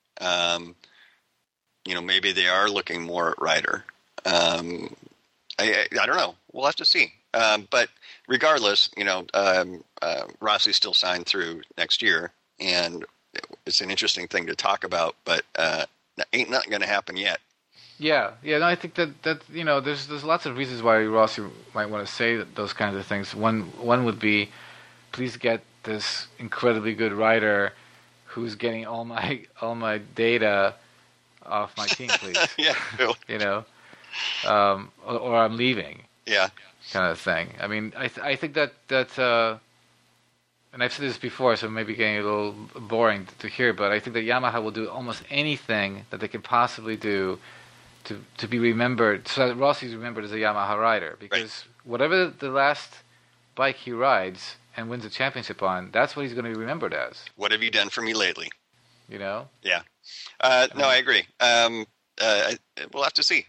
[SPEAKER 2] Maybe they are looking more at Ryder. I don't know. We'll have to see. But regardless, Rossi's still signed through next year, and it's an interesting thing to talk about, but ain't nothing going to happen yet.
[SPEAKER 3] Yeah. No, I think that there's lots of reasons why Rossi might want to say those kinds of things. One would be, please get this incredibly good writer who's getting all my data off my team, please.
[SPEAKER 2] Yeah.
[SPEAKER 3] Or I'm leaving.
[SPEAKER 2] Yeah.
[SPEAKER 3] Kind of thing. I mean, I think that and I've said this before, so maybe getting a little boring to hear, but I think that Yamaha will do almost anything that they can possibly do to be remembered, so that Rossi's remembered as a Yamaha rider, because whatever the last bike he rides and wins a championship on, that's what he's going to be remembered as.
[SPEAKER 2] What have you done for me lately?
[SPEAKER 3] Yeah.
[SPEAKER 2] No, I agree. We'll have to see.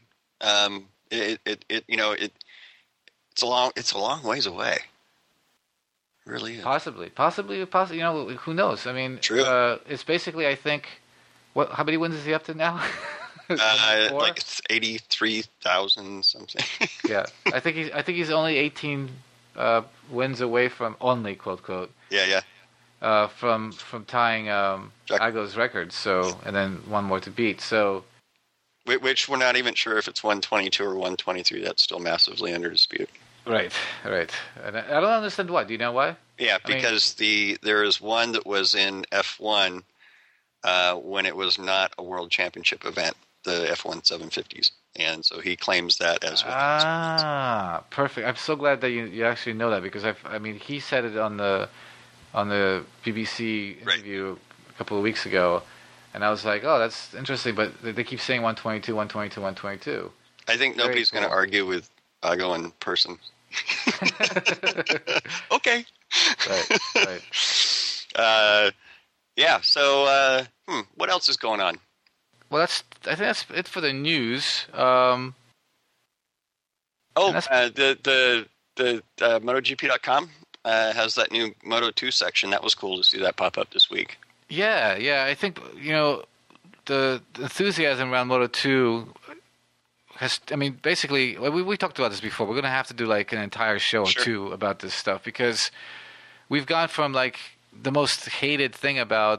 [SPEAKER 2] It's a long ways away. It really is.
[SPEAKER 3] Possibly. Who knows? I mean,
[SPEAKER 2] true.
[SPEAKER 3] It's basically, I think, how many wins is he up to now?
[SPEAKER 2] Like it's 83,000 something.
[SPEAKER 3] Yeah, I think he's only 18 wins away from, only quote quote.
[SPEAKER 2] Yeah.
[SPEAKER 3] From tying Ago's record. So, and then one more to beat. So,
[SPEAKER 2] which we're not even sure if it's 122 or 123. That's still massively under dispute.
[SPEAKER 3] Right. And I don't understand why. Do you know why?
[SPEAKER 2] Yeah, because there is one that was in F1 when it was not a world championship event, the F1 750s, and so he claims that as well.
[SPEAKER 3] Ah, perfect. I'm so glad that you actually know that, because he said it on the BBC interview a couple of weeks ago, and I was like, oh, that's interesting, but they keep saying 122, 122, 122.
[SPEAKER 2] I think nobody's going to argue with Ago in person. Okay.
[SPEAKER 3] Right.
[SPEAKER 2] Yeah. So, what else is going on?
[SPEAKER 3] Well, I think that's it for the news.
[SPEAKER 2] The MotoGP.com has that new Moto 2 section. That was cool to see that pop up this week.
[SPEAKER 3] Yeah. I think the enthusiasm around Moto 2 has. I mean, basically, we talked about this before. We're going to have to do like an entire show or two about this stuff, because we've gone from like the most hated thing about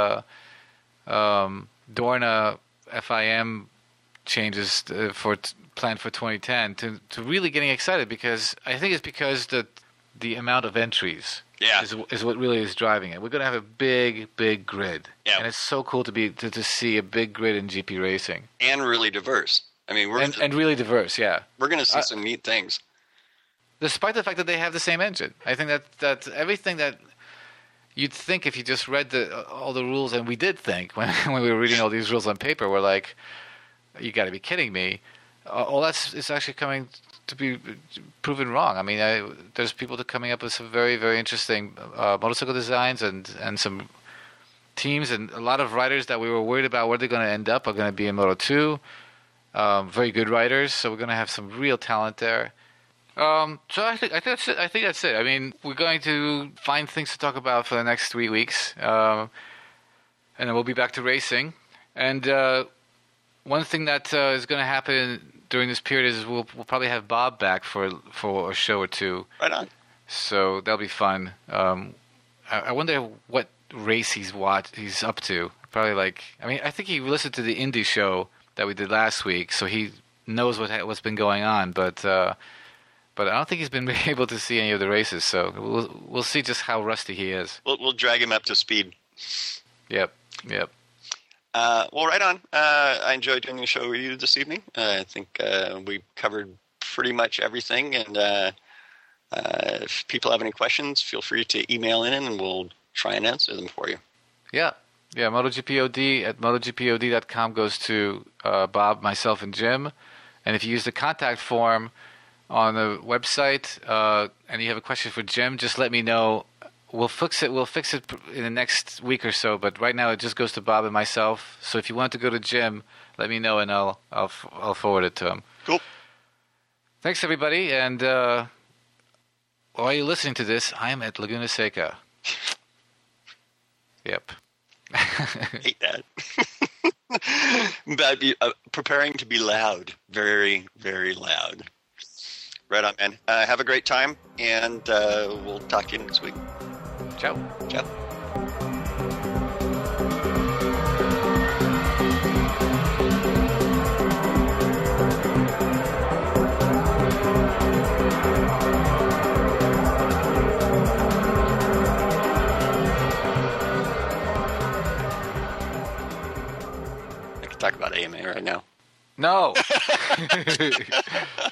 [SPEAKER 3] Dorna FIM changes planned for 2010 to really getting excited, because I think it's because the amount of entries is what really is driving it. We're going to have a big grid, and it's so cool to see a big grid in GP racing,
[SPEAKER 2] and really diverse. I mean,
[SPEAKER 3] and really diverse. Yeah,
[SPEAKER 2] we're going to see some neat things,
[SPEAKER 3] despite the fact that they have the same engine. I think that everything that you'd think, if you just read all the rules, and we did think when we were reading all these rules on paper, we're like, you got to be kidding me. All that's is actually coming to be proven wrong. I mean, there's people coming up with some very, very interesting motorcycle designs and some teams, and a lot of riders that we were worried about where they're going to end up are going to be in Moto 2. Very good riders, so we're going to have some real talent there. So I think that's it. I think that's it. I mean, we're going to find things to talk about for the next 3 weeks, and then we'll be back to racing. And one thing that is going to happen during this period is we'll probably have Bob back for a show or two.
[SPEAKER 2] Right on.
[SPEAKER 3] So that'll be fun. I wonder what race he's up to. Probably I think he listened to the Indy show that we did last week, so he knows what's been going on. But I don't think he's been able to see any of the races. So we'll see just how rusty he is.
[SPEAKER 2] We'll drag him up to speed.
[SPEAKER 3] Yep.
[SPEAKER 2] Well, right on. I enjoyed doing the show with you this evening. I think we covered pretty much everything. And if people have any questions, feel free to email in and we'll try and answer them for you.
[SPEAKER 3] Yeah. MotoGPOD at MotoGPOD.com goes to Bob, myself, and Jim. And if you use the contact form on the website and you have a question for Jim, just let me know. We'll fix it in the next week or so. But right now, it just goes to Bob and myself. So if you want to go to Jim, let me know, and I'll forward it to him.
[SPEAKER 2] Cool.
[SPEAKER 3] Thanks, everybody. And while you're listening to this, I am at Laguna Seca. Yep.
[SPEAKER 2] Hate that. But preparing to be loud. Very, very loud. Right on, man. Have a great time, and we'll talk to you next week.
[SPEAKER 3] Ciao.
[SPEAKER 2] Ciao. I can talk about AMA right now.
[SPEAKER 3] No.